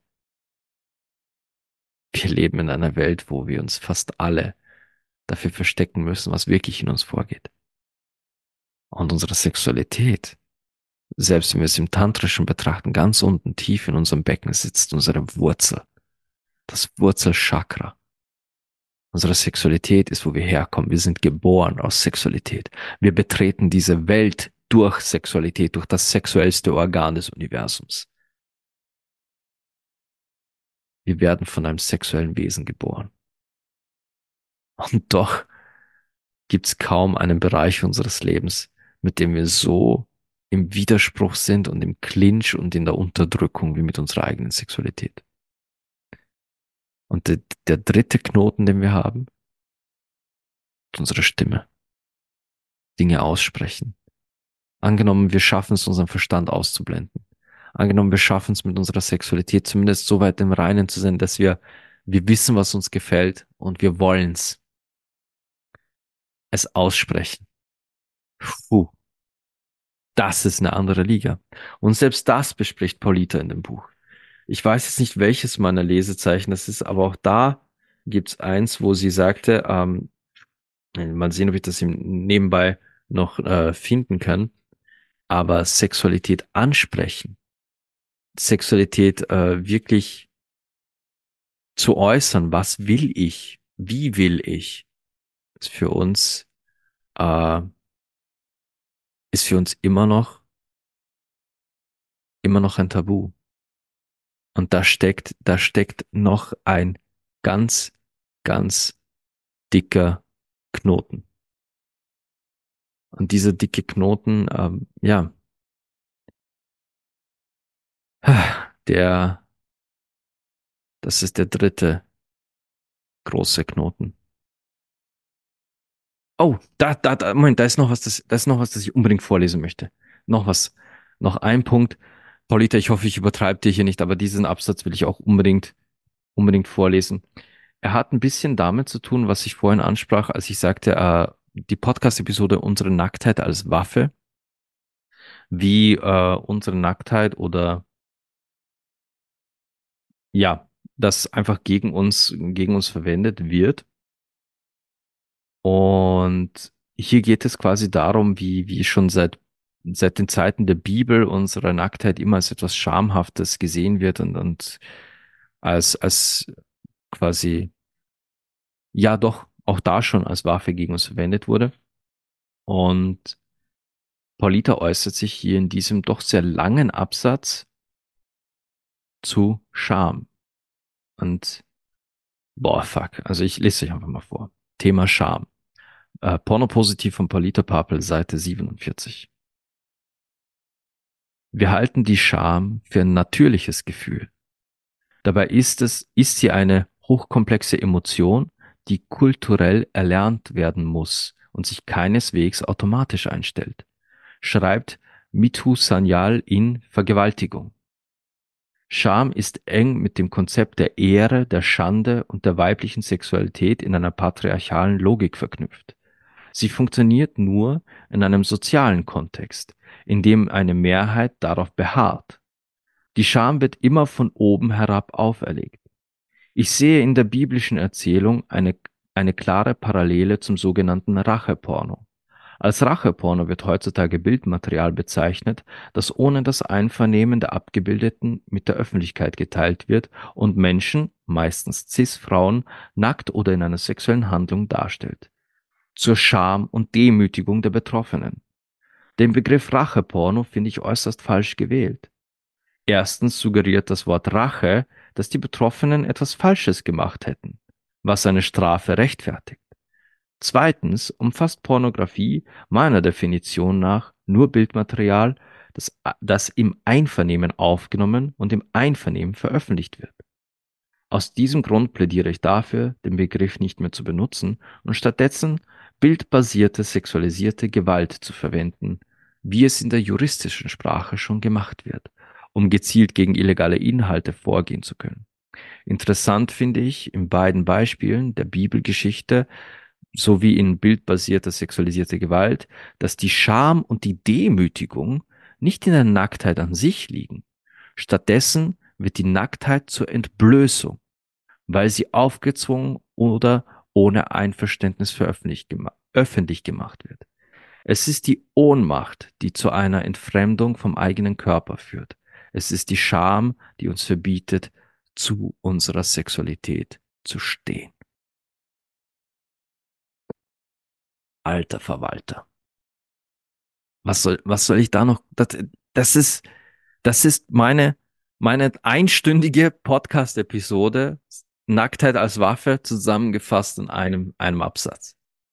Wir leben in einer Welt, wo wir uns fast alle dafür verstecken müssen, was wirklich in uns vorgeht. Und unsere Sexualität, selbst wenn wir es im Tantrischen betrachten, ganz unten tief in unserem Becken sitzt unsere Wurzel, das Wurzelchakra. Unsere Sexualität ist, wo wir herkommen. Wir sind geboren aus Sexualität. Wir betreten diese Welt durch Sexualität, durch das sexuellste Organ des Universums. Wir werden von einem sexuellen Wesen geboren. Und doch gibt es kaum einen Bereich unseres Lebens, mit dem wir so im Widerspruch sind und im Clinch und in der Unterdrückung wie mit unserer eigenen Sexualität. Und der dritte Knoten, den wir haben, ist unsere Stimme. Dinge aussprechen. Angenommen, wir schaffen es, unseren Verstand auszublenden. Angenommen, wir schaffen es mit unserer Sexualität zumindest so weit im Reinen zu sein, dass wir wissen, was uns gefällt und wir wollen's. Es aussprechen. Puh, das ist eine andere Liga. Und selbst das bespricht Paulita in dem Buch. Ich weiß jetzt nicht, welches meiner Lesezeichen das ist, aber auch da gibt's eins, wo sie sagte, mal sehen, ob ich das nebenbei noch finden kann, aber Sexualität ansprechen, Sexualität wirklich zu äußern, was will ich, wie will ich, ist für uns, äh, ist für uns immer noch ein Tabu. Und da steckt noch ein ganz, ganz dicker Knoten. Und dieser dicke Knoten, ja, der, das ist der dritte große Knoten. Oh, Moment, da ist noch was, das ich unbedingt vorlesen möchte. Noch was, noch ein Punkt. Paulita, ich hoffe, ich übertreibe dir hier nicht, aber diesen Absatz will ich auch unbedingt vorlesen. Er hat ein bisschen damit zu tun, was ich vorhin ansprach, als ich sagte, die Podcast-Episode Unsere Nacktheit als Waffe, wie unsere Nacktheit oder ja, das einfach gegen uns verwendet wird. Und hier geht es quasi darum, wie schon seit den Zeiten der Bibel unsere Nacktheit immer als etwas Schamhaftes gesehen wird und als quasi, ja doch, auch da schon als Waffe gegen uns verwendet wurde. Und Paulita äußert sich hier in diesem doch sehr langen Absatz zu Scham. Und boah, fuck. Also ich lese euch einfach mal vor. Thema Scham. Pornopositiv von Paulita Papel, Seite 47. Wir halten die Scham für ein natürliches Gefühl. Dabei ist sie eine hochkomplexe Emotion, die kulturell erlernt werden muss und sich keineswegs automatisch einstellt, schreibt Mithu Sanyal in Vergewaltigung. Scham ist eng mit dem Konzept der Ehre, der Schande und der weiblichen Sexualität in einer patriarchalen Logik verknüpft. Sie funktioniert nur in einem sozialen Kontext, in dem eine Mehrheit darauf beharrt. Die Scham wird immer von oben herab auferlegt. Ich sehe in der biblischen Erzählung eine klare Parallele zum sogenannten Racheporno. Als Racheporno wird heutzutage Bildmaterial bezeichnet, das ohne das Einvernehmen der Abgebildeten mit der Öffentlichkeit geteilt wird und Menschen, meistens Cis-Frauen, nackt oder in einer sexuellen Handlung darstellt. Zur Scham und Demütigung der Betroffenen. Den Begriff Racheporno finde ich äußerst falsch gewählt. Erstens suggeriert das Wort Rache, dass die Betroffenen etwas Falsches gemacht hätten, was eine Strafe rechtfertigt. Zweitens umfasst Pornografie meiner Definition nach nur Bildmaterial, das im Einvernehmen aufgenommen und im Einvernehmen veröffentlicht wird. Aus diesem Grund plädiere ich dafür, den Begriff nicht mehr zu benutzen und stattdessen bildbasierte sexualisierte Gewalt zu verwenden, wie es in der juristischen Sprache schon gemacht wird, um gezielt gegen illegale Inhalte vorgehen zu können. Interessant finde ich in beiden Beispielen der Bibelgeschichte sowie in bildbasierter sexualisierte Gewalt, dass die Scham und die Demütigung nicht in der Nacktheit an sich liegen. Stattdessen wird die Nacktheit zur Entblößung, weil sie aufgezwungen oder ohne Einverständnis öffentlich gemacht wird. Es ist die Ohnmacht, die zu einer Entfremdung vom eigenen Körper führt. Es ist die Scham, die uns verbietet, zu unserer Sexualität zu stehen. Alter Verwalter. Was soll ich da noch? Das ist, das ist meine einstündige Podcast-Episode Nacktheit als Waffe zusammengefasst in einem Absatz.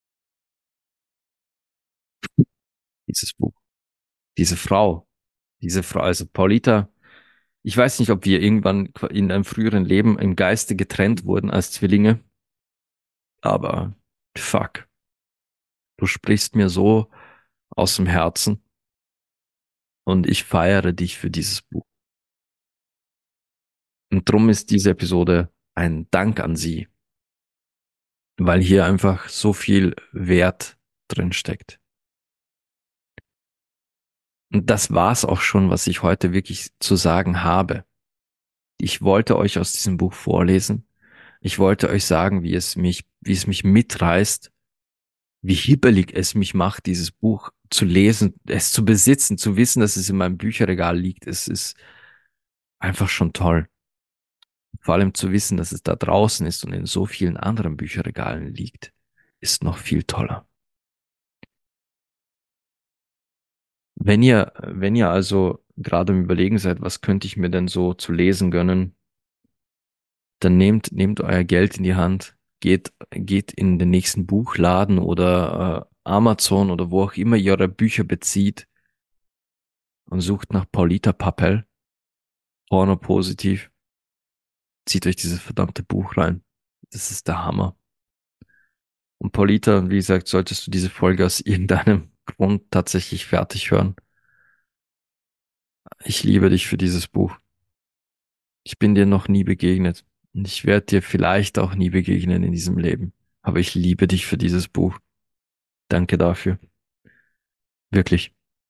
Dieses Buch. Diese Frau. Diese Frau, also Paulita, ich weiß nicht, ob wir irgendwann in einem früheren Leben im Geiste getrennt wurden als Zwillinge, aber fuck, du sprichst mir so aus dem Herzen und ich feiere dich für dieses Buch. Und drum ist diese Episode ein Dank an sie, weil hier einfach so viel Wert drin steckt. Und das war's auch schon, was ich heute wirklich zu sagen habe. Ich wollte euch aus diesem Buch vorlesen. Ich wollte euch sagen, wie es mich mitreißt, wie hibbelig es mich macht, dieses Buch zu lesen, es zu besitzen, zu wissen, dass es in meinem Bücherregal liegt. Es ist einfach schon toll. Vor allem zu wissen, dass es da draußen ist und in so vielen anderen Bücherregalen liegt, ist noch viel toller. Wenn ihr also gerade im Überlegen seid, was könnte ich mir denn so zu lesen gönnen, dann nehmt euer Geld in die Hand, geht in den nächsten Buchladen oder Amazon oder wo auch immer ihr eure Bücher bezieht und sucht nach Paulita Papel, Porno positiv, zieht euch dieses verdammte Buch rein. Das ist der Hammer. Und Paulita, wie gesagt, solltest du diese Folge aus irgendeinem Grund tatsächlich fertig hören. Ich liebe dich für dieses Buch. Ich bin dir noch nie begegnet. Und ich werde dir vielleicht auch nie begegnen in diesem Leben. Aber ich liebe dich für dieses Buch. Danke dafür. Wirklich.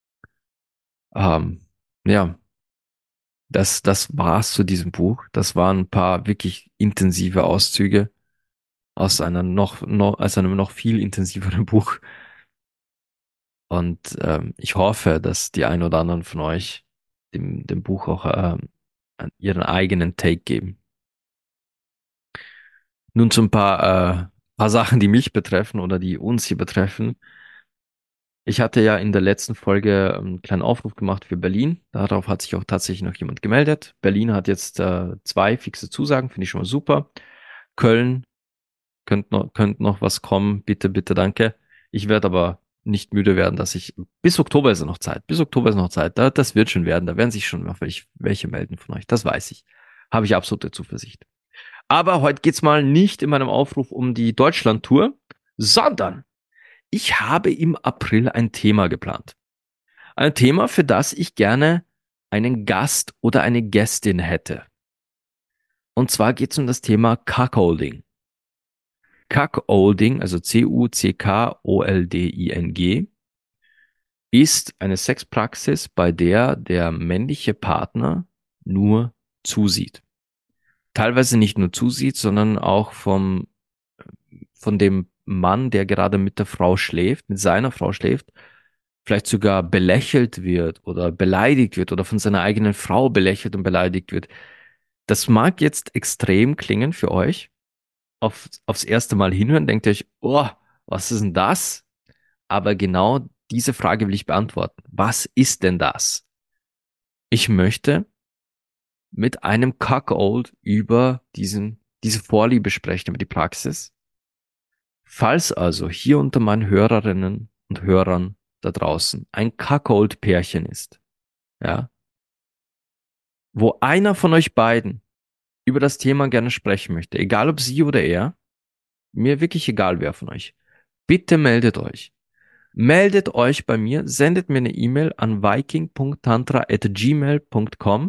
Ähm, ja, das war's zu diesem Buch. Das waren ein paar wirklich intensive Auszüge aus aus einem noch viel intensiveren Buch. Und ich hoffe, dass die ein oder anderen von euch dem Buch auch ihren eigenen Take geben. Nun zu ein paar Sachen, die mich betreffen oder die uns hier betreffen. Ich hatte ja in der letzten Folge einen kleinen Aufruf gemacht für Berlin. Darauf hat sich auch tatsächlich noch jemand gemeldet. Berlin hat jetzt 2 fixe Zusagen, finde ich schon mal super. Köln könnte noch was kommen. Bitte, bitte, danke. Ich werde aber nicht müde werden, dass ich, bis Oktober ist ja noch Zeit. Bis Oktober ist noch Zeit. Das wird schon werden. Da werden sich schon noch welche melden von euch. Das weiß ich. Habe ich absolute Zuversicht. Aber heute geht's mal nicht in meinem Aufruf um die Deutschland-Tour, sondern ich habe im April ein Thema geplant. Ein Thema, für das ich gerne einen Gast oder eine Gästin hätte. Und zwar geht's um das Thema Cuckolding. Cuckolding, also Cuckolding, ist eine Sexpraxis, bei der der männliche Partner nur zusieht. Teilweise nicht nur zusieht, sondern auch von dem Mann, der gerade mit der Frau schläft, mit seiner Frau schläft, vielleicht sogar belächelt wird oder beleidigt wird oder von seiner eigenen Frau belächelt und beleidigt wird. Das mag jetzt extrem klingen für euch. Aufs erste Mal hinhören, denkt ihr euch, oh, was ist denn das? Aber genau diese Frage will ich beantworten. Was ist denn das? Ich möchte mit einem Cuckold über diese Vorliebe sprechen, über die Praxis. Falls also hier unter meinen Hörerinnen und Hörern da draußen ein Cuckold-Pärchen ist, ja, wo einer von euch beiden über das Thema gerne sprechen möchte, egal ob sie oder er, mir wirklich egal wer von euch, bitte meldet euch. Meldet euch bei mir, sendet mir eine E-Mail an viking.tantra@gmail.com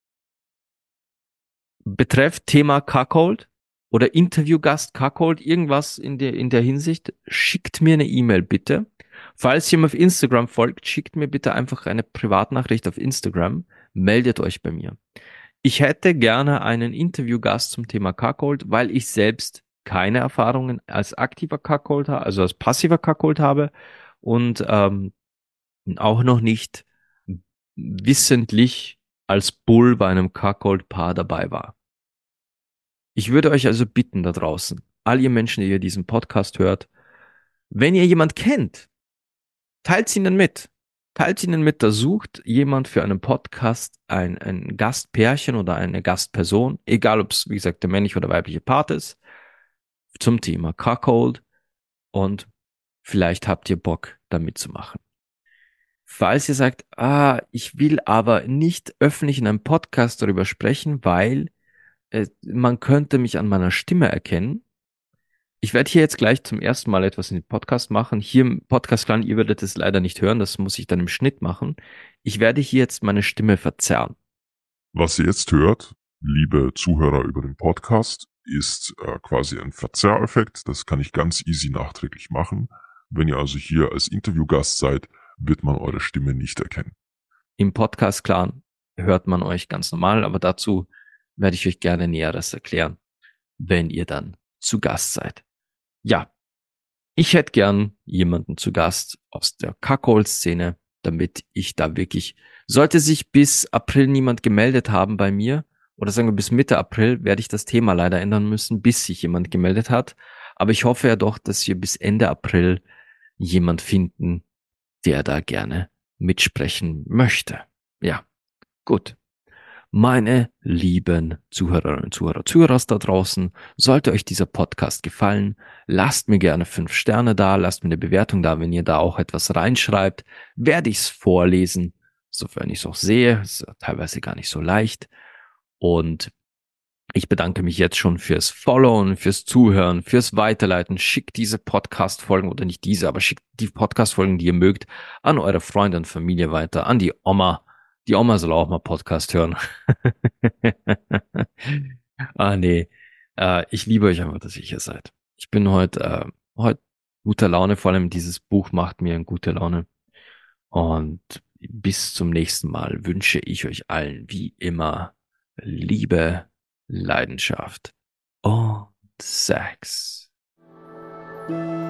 betreff Thema Cuckold oder Interviewgast Cuckold, irgendwas in der Hinsicht, schickt mir eine E-Mail bitte. Falls ihr mir auf Instagram folgt, schickt mir bitte einfach eine Privatnachricht auf Instagram, meldet euch bei mir. Ich hätte gerne einen Interviewgast zum Thema Cuckold, weil ich selbst keine Erfahrungen als aktiver Cuckold, also als passiver Cuckold habe und auch noch nicht wissentlich als Bull bei einem Cuckold-Paar dabei war. Ich würde euch also bitten da draußen, all ihr Menschen, die ihr diesen Podcast hört, wenn ihr jemand kennt, teilt ihnen mit. Teilt ihnen mit, da sucht jemand für einen Podcast ein Gastpärchen oder eine Gastperson, egal ob es, wie gesagt, der männliche oder weibliche Part ist, zum Thema Cuckold und vielleicht habt ihr Bock, da mitzumachen. Falls ihr sagt, ich will aber nicht öffentlich in einem Podcast darüber sprechen, weil man könnte mich an meiner Stimme erkennen. Ich werde hier jetzt gleich zum ersten Mal etwas in den Podcast machen. Hier im Podcast Clan, ihr werdet es leider nicht hören, das muss ich dann im Schnitt machen. Ich werde hier jetzt meine Stimme verzerren. Was ihr jetzt hört, liebe Zuhörer über den Podcast, ist quasi ein Verzerreffekt. Das kann ich ganz easy nachträglich machen. Wenn ihr also hier als Interviewgast seid, wird man eure Stimme nicht erkennen. Im Podcast Clan hört man euch ganz normal, aber dazu werde ich euch gerne Näheres erklären, wenn ihr dann zu Gast seid. Ja, ich hätte gern jemanden zu Gast aus der Cuckold-Szene, damit ich da wirklich, sollte sich bis April niemand gemeldet haben bei mir, oder sagen wir bis Mitte April, werde ich das Thema leider ändern müssen, bis sich jemand gemeldet hat. Aber ich hoffe ja doch, dass wir bis Ende April jemand finden, der da gerne mitsprechen möchte. Ja, gut. Meine lieben Zuhörerinnen und Zuhörer da draußen, sollte euch dieser Podcast gefallen, lasst mir gerne 5 Sterne da, lasst mir eine Bewertung da, wenn ihr da auch etwas reinschreibt, werde ich es vorlesen, sofern ich es auch sehe, ist teilweise gar nicht so leicht. Und ich bedanke mich jetzt schon fürs Followen, fürs Zuhören, fürs Weiterleiten. Schickt diese Podcast-Folgen oder nicht diese, aber schickt die Podcast-Folgen, die ihr mögt, an eure Freunde und Familie weiter, an die Oma. Die Oma soll auch mal Podcast hören. Nee. Ich liebe euch einfach, dass ihr hier seid. Ich bin heute guter Laune, vor allem dieses Buch macht mir eine gute Laune. Und bis zum nächsten Mal wünsche ich euch allen wie immer Liebe, Leidenschaft und Sex.